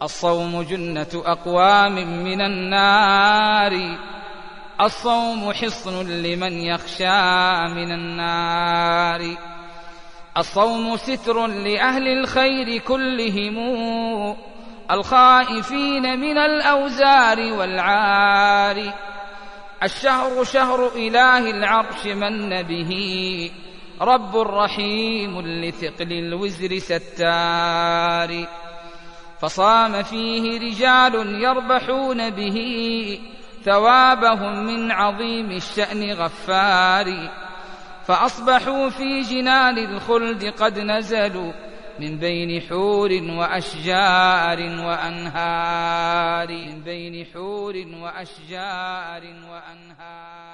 الصوم جنة أقوام من النار، الصوم حصن لمن يخشى من النار، الصوم ستر لأهل الخير كلهم الخائفين من الأوزار والعار. الشهر شهر إله العرش من به رب رحيم لثقل الوزر ستار، فصام فيه رجال يربحون به ثوابهم من عظيم الشأن غفار، فأصبحوا في جنان الخلد قد نزلوا من بين حور وأشجار وأنهار، من بين حور وأشجار وأنهار.